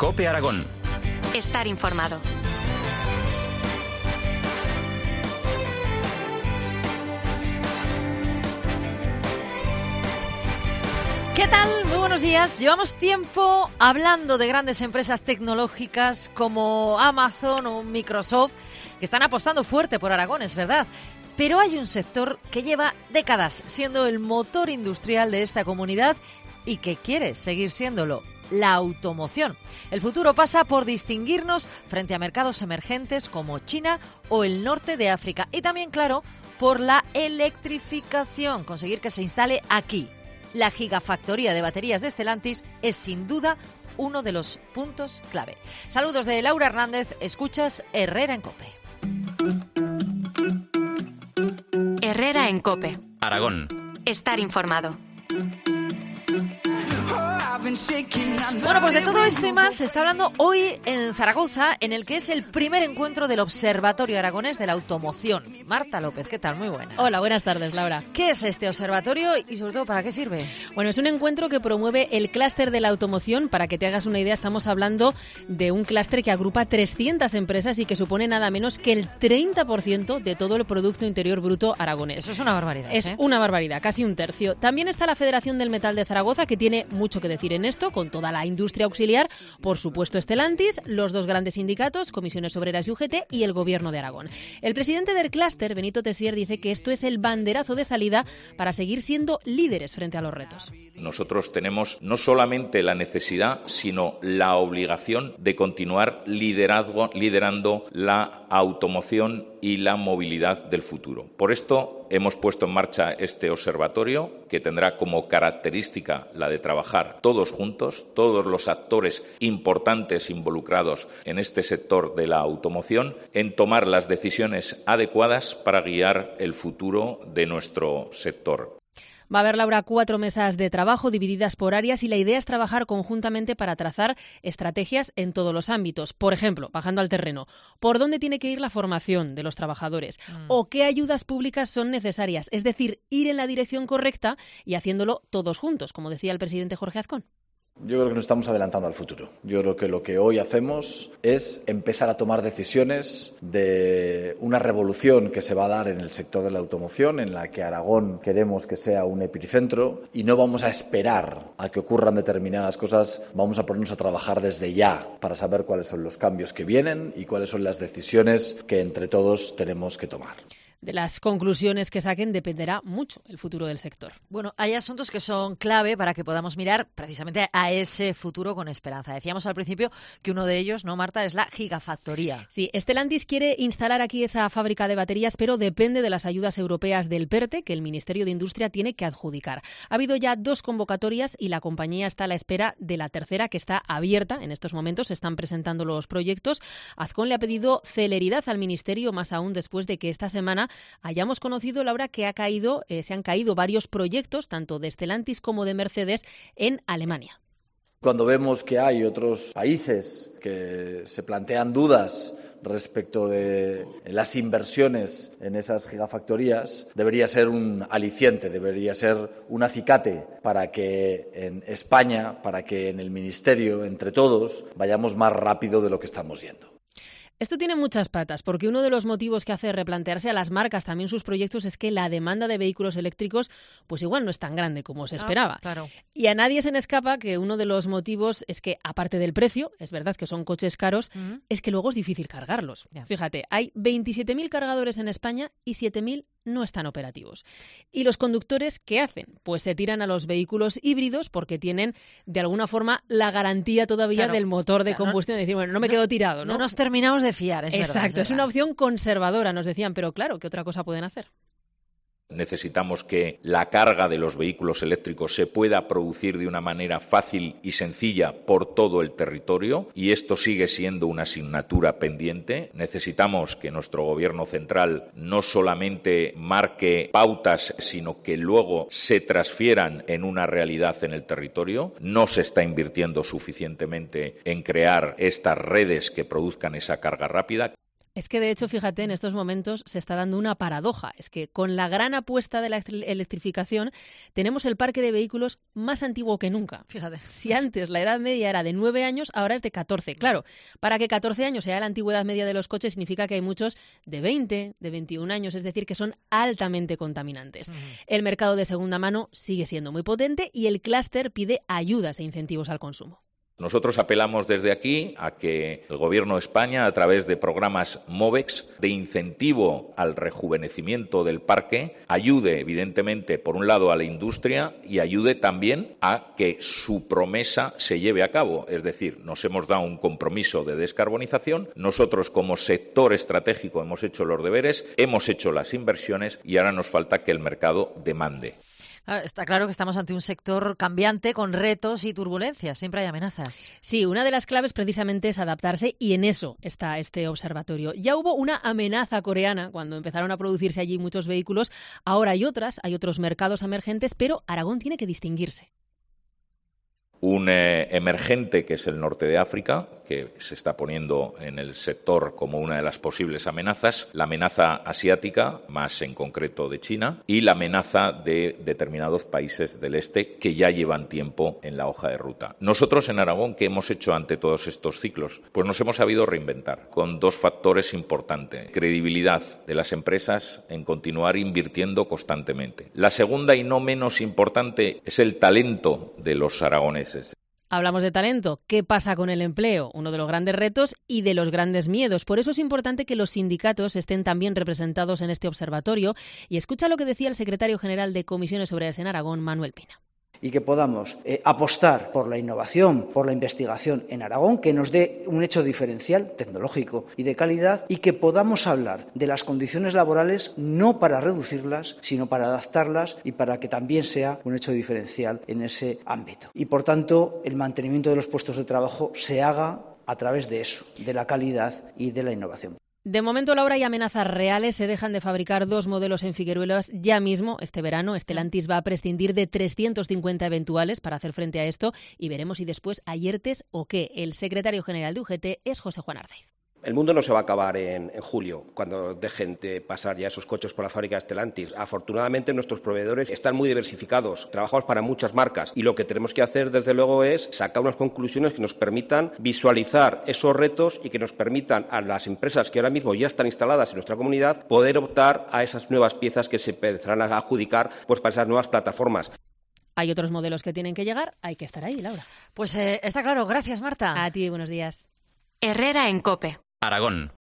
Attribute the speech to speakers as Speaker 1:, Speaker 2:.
Speaker 1: COPE Aragón.
Speaker 2: Estar informado.
Speaker 3: ¿Qué tal? Muy buenos días. Llevamos tiempo hablando de grandes empresas tecnológicas como Amazon o Microsoft que están apostando fuerte por Aragón, es verdad. Pero hay un sector que lleva décadas siendo el motor industrial de esta comunidad y que quiere seguir siéndolo: la automoción. El futuro pasa por distinguirnos frente a mercados emergentes como China o el norte de África. Y también, claro, por la electrificación, conseguir que se instale aquí. La gigafactoría de baterías de Stellantis es sin duda uno de los puntos clave. Saludos de Laura Hernández, escuchas Herrera en COPE.
Speaker 2: Herrera en COPE.
Speaker 1: Aragón.
Speaker 2: Estar informado.
Speaker 3: Bueno, pues de todo esto y más se está hablando hoy en Zaragoza, en el que es el primer encuentro del Observatorio Aragonés de la Automoción. Marta López, ¿qué tal? Muy buenas.
Speaker 4: Hola, buenas tardes, Laura.
Speaker 3: ¿Qué es este observatorio y sobre todo para qué sirve?
Speaker 4: Bueno, es un encuentro que promueve el clúster de la automoción. Para que te hagas una idea, estamos hablando de un clúster que agrupa 300 empresas y que supone nada menos que el 30% de todo el Producto Interior Bruto aragonés.
Speaker 3: Eso es una barbaridad.
Speaker 4: Es una barbaridad, casi un tercio. También está la Federación del Metal de Zaragoza, que tiene mucho que decir en esto, con toda la industria auxiliar, por supuesto Stellantis, los dos grandes sindicatos, Comisiones Obreras y UGT, y el Gobierno de Aragón. El presidente del clúster, Benito Tessier, dice que esto es el banderazo de salida para seguir siendo líderes frente a los retos.
Speaker 5: Nosotros tenemos no solamente la necesidad, sino la obligación de continuar liderando la automoción y la movilidad del futuro. Por esto hemos puesto en marcha este observatorio, que tendrá como característica la de trabajar todos juntos, todos los actores importantes involucrados en este sector de la automoción, en tomar las decisiones adecuadas para guiar el futuro de nuestro sector.
Speaker 4: Va a haber, Laura, 4 mesas de trabajo divididas por áreas y la idea es trabajar conjuntamente para trazar estrategias en todos los ámbitos. Por ejemplo, bajando al terreno, ¿por dónde tiene que ir la formación de los trabajadores? ¿O qué ayudas públicas son necesarias? Es decir, ir en la dirección correcta y haciéndolo todos juntos, como decía el presidente Jorge Azcón.
Speaker 6: Yo creo que nos estamos adelantando al futuro. Yo creo que lo que hoy hacemos es empezar a tomar decisiones de una revolución que se va a dar en el sector de la automoción, en la que Aragón queremos que sea un epicentro, y no vamos a esperar a que ocurran determinadas cosas, vamos a ponernos a trabajar desde ya para saber cuáles son los cambios que vienen y cuáles son las decisiones que entre todos tenemos que tomar.
Speaker 4: De las conclusiones que saquen dependerá mucho el futuro del sector.
Speaker 3: Bueno, hay asuntos que son clave para que podamos mirar precisamente a ese futuro con esperanza. Decíamos al principio que uno de ellos, ¿no, Marta?, es la gigafactoría.
Speaker 4: Sí, Stellantis quiere instalar aquí esa fábrica de baterías, pero depende de las ayudas europeas del PERTE, que el Ministerio de Industria tiene que adjudicar. Ha habido ya 2 convocatorias y la compañía está a la espera de la tercera, que está abierta. En estos momentos se están presentando los proyectos. Azcón le ha pedido celeridad al Ministerio, más aún después de que esta semana hayamos conocido, Laura, que se han caído varios proyectos, tanto de Stellantis como de Mercedes, en Alemania.
Speaker 6: Cuando vemos que hay otros países que se plantean dudas respecto de las inversiones en esas gigafactorías, debería ser un aliciente, debería ser un acicate para que en España, para que en el Ministerio, entre todos, vayamos más rápido de lo que estamos yendo.
Speaker 4: Esto tiene muchas patas, porque uno de los motivos que hace replantearse a las marcas también sus proyectos es que la demanda de vehículos eléctricos pues igual no es tan grande como se esperaba.
Speaker 3: Claro.
Speaker 4: Y a nadie se le escapa que uno de los motivos es que, aparte del precio, es verdad que son coches caros, es que luego es difícil cargarlos. Yeah. Fíjate, hay 27.000 cargadores en España y 7.000 no están operativos. ¿Y los conductores qué hacen? Pues se tiran a los vehículos híbridos porque tienen, de alguna forma, la garantía todavía del motor de combustión. De decir, bueno, no me quedo tirado, ¿no?
Speaker 3: No nos terminamos de fiar, es verdad.
Speaker 4: Exacto, es una opción conservadora, nos decían, pero claro, ¿qué otra cosa pueden hacer?
Speaker 5: Necesitamos que la carga de los vehículos eléctricos se pueda producir de una manera fácil y sencilla por todo el territorio, y esto sigue siendo una asignatura pendiente. Necesitamos que nuestro Gobierno central no solamente marque pautas, sino que luego se transfieran en una realidad en el territorio. No se está invirtiendo suficientemente en crear estas redes que produzcan esa carga rápida.
Speaker 4: Es que, de hecho, fíjate, en estos momentos se está dando una paradoja. Es que con la gran apuesta de la electrificación tenemos el parque de vehículos más antiguo que nunca.
Speaker 3: Fíjate.
Speaker 4: Si antes la edad media era de 9 años, ahora es de 14. Claro, para que 14 años sea la antigüedad media de los coches significa que hay muchos de 20, de 21 años, es decir, que son altamente contaminantes. El mercado de segunda mano sigue siendo muy potente y el clúster pide ayudas e incentivos al consumo.
Speaker 5: Nosotros apelamos desde aquí a que el Gobierno de España, a través de programas MOVEX, de incentivo al rejuvenecimiento del parque, ayude, evidentemente, por un lado a la industria y ayude también a que su promesa se lleve a cabo. Es decir, nos hemos dado un compromiso de descarbonización, nosotros como sector estratégico hemos hecho los deberes, hemos hecho las inversiones y ahora nos falta que el mercado demande.
Speaker 3: Está claro que estamos ante un sector cambiante con retos y turbulencias. Siempre hay amenazas.
Speaker 4: Sí, una de las claves precisamente es adaptarse y en eso está este observatorio. Ya hubo una amenaza coreana cuando empezaron a producirse allí muchos vehículos. Ahora hay otros mercados emergentes, pero Aragón tiene que distinguirse.
Speaker 5: Un emergente que es el norte de África, que se está poniendo en el sector como una de las posibles amenazas, la amenaza asiática, más en concreto de China, y la amenaza de determinados países del este que ya llevan tiempo en la hoja de ruta. Nosotros en Aragón, ¿qué hemos hecho ante todos estos ciclos? Pues nos hemos sabido reinventar con dos factores importantes. Credibilidad de las empresas en continuar invirtiendo constantemente. La segunda y no menos importante es el talento de los aragoneses.
Speaker 4: Hablamos de talento. ¿Qué pasa con el empleo? Uno de los grandes retos y de los grandes miedos. Por eso es importante que los sindicatos estén también representados en este observatorio. Y escucha lo que decía el secretario general de Comisiones Obreras en Aragón, Manuel Pina.
Speaker 1: Y que podamos apostar por la innovación, por la investigación en Aragón, que nos dé un hecho diferencial tecnológico y de calidad, y que podamos hablar de las condiciones laborales no para reducirlas, sino para adaptarlas y para que también sea un hecho diferencial en ese ámbito. Y, por tanto, el mantenimiento de los puestos de trabajo se haga a través de eso, de la calidad y de la innovación.
Speaker 4: De momento, Laura, hay amenazas reales. Se dejan de fabricar 2 modelos en Figueruelas ya mismo. Este verano, Stellantis va a prescindir de 350 eventuales para hacer frente a esto y veremos si después hay ERTEs o qué. El secretario general de UGT es José Juan Arcaiz.
Speaker 7: El mundo no se va a acabar en julio, cuando dejen de pasar ya esos coches por la fábrica de Stellantis. Afortunadamente, nuestros proveedores están muy diversificados, trabajamos para muchas marcas y lo que tenemos que hacer, desde luego, es sacar unas conclusiones que nos permitan visualizar esos retos y que nos permitan a las empresas que ahora mismo ya están instaladas en nuestra comunidad poder optar a esas nuevas piezas que se empezarán a adjudicar pues, para esas nuevas plataformas.
Speaker 4: Hay otros modelos que tienen que llegar, hay que estar ahí, Laura.
Speaker 3: Pues está claro. Gracias, Marta.
Speaker 4: A ti, buenos días.
Speaker 2: Herrera en COPE.
Speaker 8: Aragón.